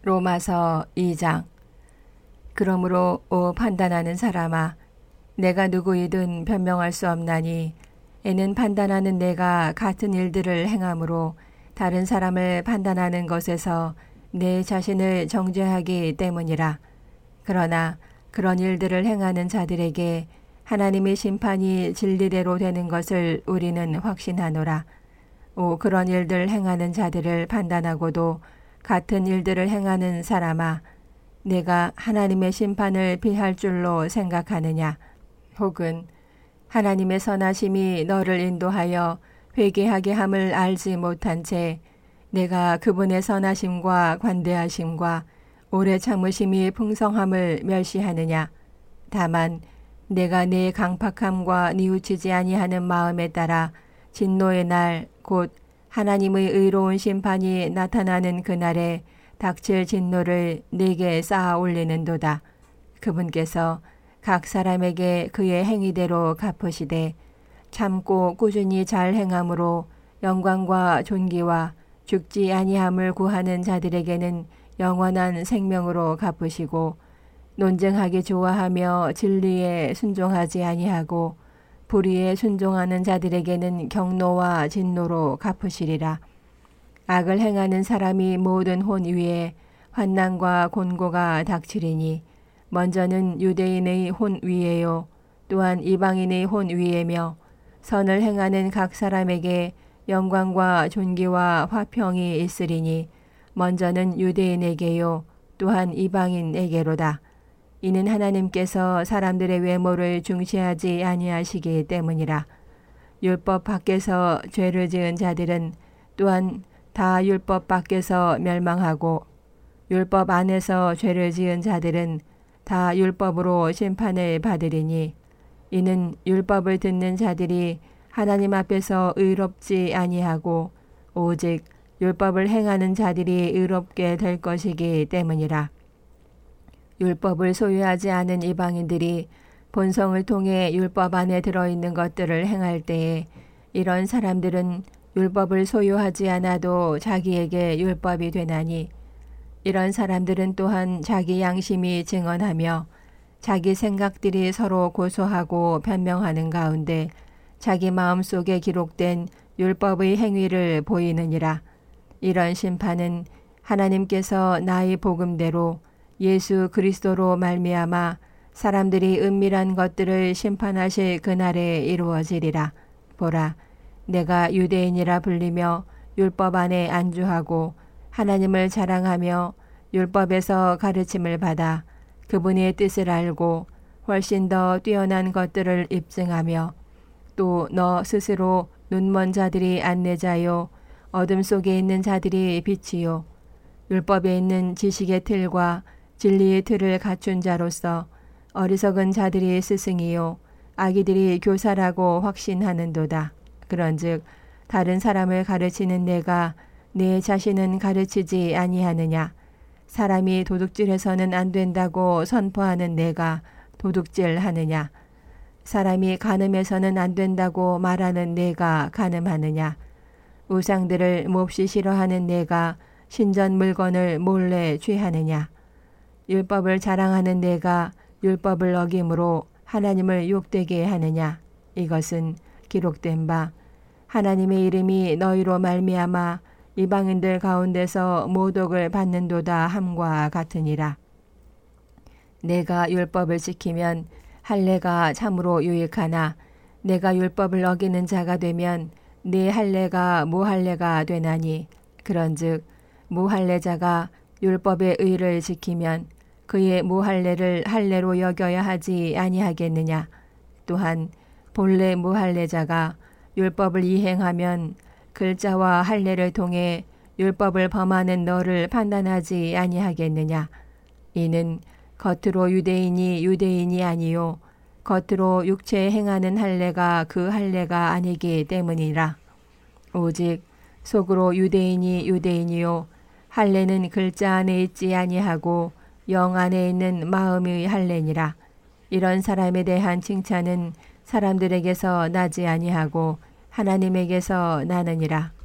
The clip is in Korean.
로마서 2장. 그러므로 오 판단하는 사람아, 내가 누구이든 변명할 수 없나니 이는 판단하는 내가 같은 일들을 행함으로 다른 사람을 판단하는 것에서 내 자신을 정죄하기 때문이라. 그러나 그런 일들을 행하는 자들에게 하나님의 심판이 진리대로 되는 것을 우리는 확신하노라. 오 그런 일들 행하는 자들을 판단하고도 같은 일들을 행하는 사람아, 내가 하나님의 심판을 피할 줄로 생각하느냐? 혹은 하나님의 선하심이 너를 인도하여 회개하게 함을 알지 못한 채 내가 그분의 선하심과 관대하심과 오래 참으심이 풍성함을 멸시하느냐? 다만 내가 내 강팍함과 뉘우치지 아니하는 마음에 따라 진노의 날 곧 하나님의 의로운 심판이 나타나는 그날에 닥칠 진노를 네게 쌓아 올리는도다. 그분께서 각 사람에게 그의 행위대로 갚으시되 참고 꾸준히 잘 행함으로 영광과 존귀와 죽지 아니함을 구하는 자들에게는 영원한 생명으로 갚으시고 논쟁하기 좋아하며 진리에 순종하지 아니하고 불의에 순종하는 자들에게는 경노와 진노로 갚으시리라. 악을 행하는 사람이 모든 혼 위에 환난과 곤고가 닥치리니 먼저는 유대인의 혼 위에요 또한 이방인의 혼 위에며 선을 행하는 각 사람에게 영광과 존귀와 화평이 있으리니 먼저는 유대인에게요 또한 이방인에게로다. 이는 하나님께서 사람들의 외모를 중시하지 아니하시기 때문이라. 율법 밖에서 죄를 지은 자들은 또한 다 율법 밖에서 멸망하고 율법 안에서 죄를 지은 자들은 다 율법으로 심판을 받으리니 이는 율법을 듣는 자들이 하나님 앞에서 의롭지 아니하고 오직 율법을 행하는 자들이 의롭게 될 것이기 때문이라. 율법을 소유하지 않은 이방인들이 본성을 통해 율법 안에 들어있는 것들을 행할 때에 이런 사람들은 율법을 소유하지 않아도 자기에게 율법이 되나니 이런 사람들은 또한 자기 양심이 증언하며 자기 생각들이 서로 고소하고 변명하는 가운데 자기 마음속에 기록된 율법의 행위를 보이느니라. 이런 심판은 하나님께서 나의 복음대로 예수 그리스도로 말미암아 사람들이 은밀한 것들을 심판하실 그날에 이루어지리라. 보라, 내가 유대인이라 불리며 율법 안에 안주하고 하나님을 자랑하며 율법에서 가르침을 받아 그분의 뜻을 알고 훨씬 더 뛰어난 것들을 입증하며 또 너 스스로 눈먼 자들이 안내자요 어둠 속에 있는 자들이 빛이요 율법에 있는 지식의 틀과 진리의 틀을 갖춘 자로서 어리석은 자들이 스승이요 아기들이 교사라고 확신하는도다. 그런즉 다른 사람을 가르치는 내가 내 자신은 가르치지 아니하느냐? 사람이 도둑질해서는 안 된다고 선포하는 내가 도둑질하느냐? 사람이 간음해서는 안 된다고 말하는 내가 간음하느냐? 우상들을 몹시 싫어하는 내가 신전 물건을 몰래 취하느냐? 율법을 자랑하는 내가 율법을 어김으로 하나님을 욕되게 하느냐? 이것은 기록된 바 하나님의 이름이 너희로 말미암아 이방인들 가운데서 모독을 받는도다 함과 같으니라. 내가 율법을 지키면 할례가 참으로 유익하나 내가 율법을 어기는 자가 되면 내 할례가 무할례가 되나니 그런즉 무할례자가 율법의 의를 지키면 그의 무할례를 할례로 여겨야 하지 아니하겠느냐. 또한 본래 무할례자가 율법을 이행하면 글자와 할례를 통해 율법을 범하는 너를 판단하지 아니하겠느냐. 이는 겉으로 유대인이 유대인이 아니요 겉으로 육체에 행하는 할례가 그 할례가 아니기 때문이라. 오직 속으로 유대인이 유대인이요 할례는 글자 안에 있지 아니하고 영 안에 있는 마음의 할례니라. 이런 사람에 대한 칭찬은 사람들에게서 나지 아니하고 하나님에게서 나느니라.